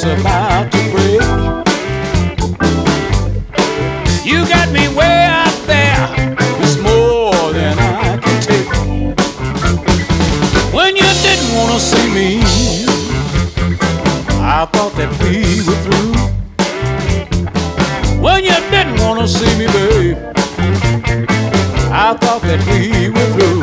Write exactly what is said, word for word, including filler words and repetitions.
heart's about to break. You got me way out there, it's more than I can take. When you didn't wanna see me, I thought that we were through. When you didn't wanna see me, babe, I thought that we were through.